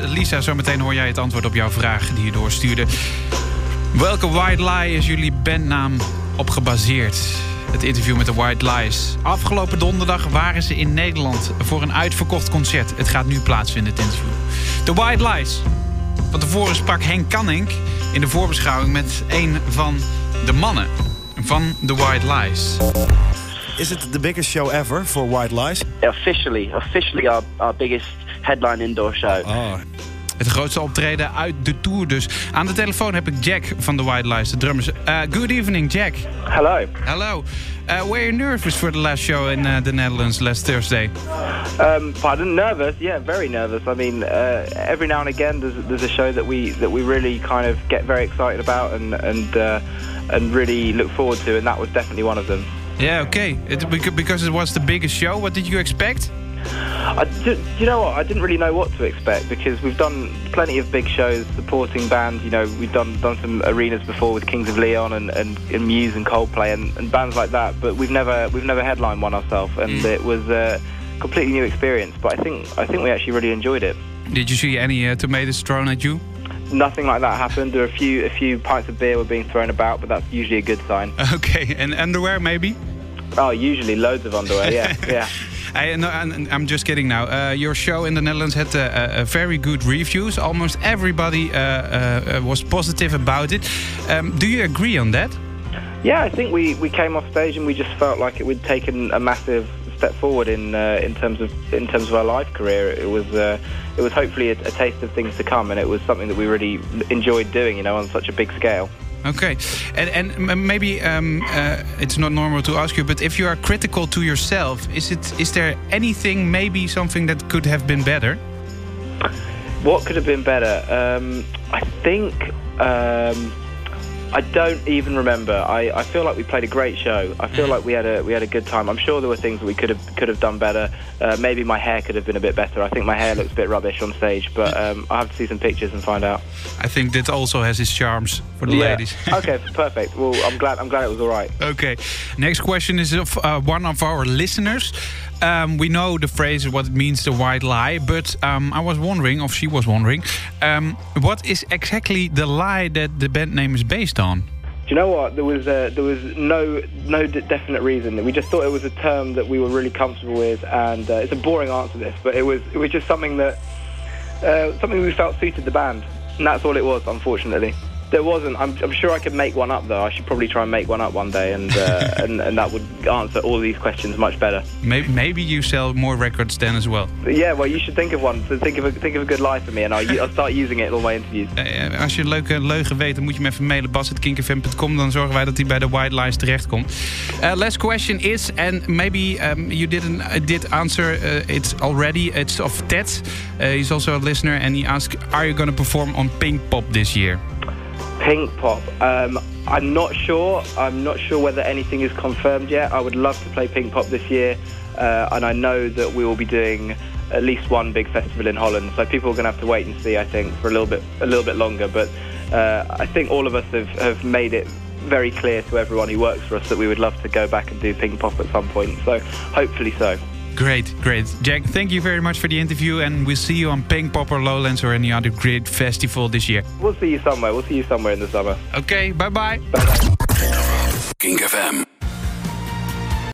Lisa, zometeen hoor jij het antwoord op jouw vraag die je doorstuurde. Welke White Lie is jullie bandnaam op gebaseerd? Het interview met de White Lies. Afgelopen donderdag waren ze in Nederland voor een uitverkocht concert. Het gaat nu plaatsvinden, het interview. De White Lies. Van tevoren sprak Henk Canning in de voorbeschouwing met een van de mannen van de White Lies. Is it the biggest show ever for White Lies? Officially our biggest headline indoor show. Oh. Het grootste optreden uit de tour dus. Aan de telefoon heb ik Jack van The White Lies, de drummers. Good evening, Jack. Hello. Hello. Were you nervous for the last show in the Netherlands last Thursday? Pardon? Nervous? Yeah, very nervous. I mean, every now and again there's a show that we really kind of get very excited about and really look forward to, and that was definitely one of them. Yeah, okay. Because it was the biggest show, what did you expect? You know what? I didn't really know what to expect because we've done plenty of big shows supporting bands. You know, we've done some arenas before with Kings of Leon and Muse and Coldplay and bands like that. But we've never headlined one ourselves, and it was a completely new experience. But I think we actually really enjoyed it. Did you see any tomatoes thrown at you? Nothing like that happened. There were a few pints of beer were being thrown about, but that's usually a good sign. Okay, and underwear maybe? Oh, usually loads of underwear. Yeah, yeah. I'm just kidding now. Your show in the Netherlands had very good reviews. Almost everybody was positive about it. Do you agree on that? Yeah, I think we came off stage and we just felt like it would taken a massive step forward in terms of our live career. It was hopefully a taste of things to come, and it was something that we really enjoyed doing, you know, on such a big scale. Okay, and maybe it's not normal to ask you, but if you are critical to yourself, is there anything, maybe something that could have been better? What could have been better? I think I don't even remember. I feel like we played a great show. I feel like we had a good time. I'm sure there were things that we could have done better. Maybe my hair could have been a bit better. I think my hair looks a bit rubbish on stage, but I'll have to see some pictures and find out. I think that also has its charms for the ladies. Okay, perfect. Well, I'm glad it was all right. Okay. Next question is of one of our listeners. We know the phrase, what it means, the white lie, but I was wondering, or she was wondering, what is exactly the lie that the band name is based on? Do you know what? There was no definite reason. We just thought it was a term that we were really comfortable with, and it's a boring answer to this, but it was just something that we felt suited the band, and that's all it was, unfortunately. There wasn't. I'm sure I could make one up though. I should probably try and make one up one day, and and that would answer all these questions much better. Maybe you sell more records then as well. But yeah, well, you should think of one. So think of a good lie for me, and I'll start using it in all my interviews. Als je een leuke leugen weet, dan moet je me even mailen, bas@kinkfm.com. Dan zorgen wij dat hij bij de White Lies terechtkomt. Last question is, and maybe you did answer it already. It's of Ted. He's also a listener, and he asked, "Are you going to perform on Pinkpop this year?" Pinkpop. I'm not sure. I'm not sure whether anything is confirmed yet. I would love to play Pinkpop this year, and I know that we will be doing at least one big festival in Holland. So people are going to have to wait and see, I think, for a little bit longer. But I think all of us have made it very clear to everyone who works for us that we would love to go back and do Pinkpop at some point. So hopefully so. Great. Jack, thank you very much for the interview, and we'll see you on Pinkpop or Lowlands or any other great festival this year. We'll see you somewhere in the summer. Okay, bye-bye. Bye-bye. Kink FM.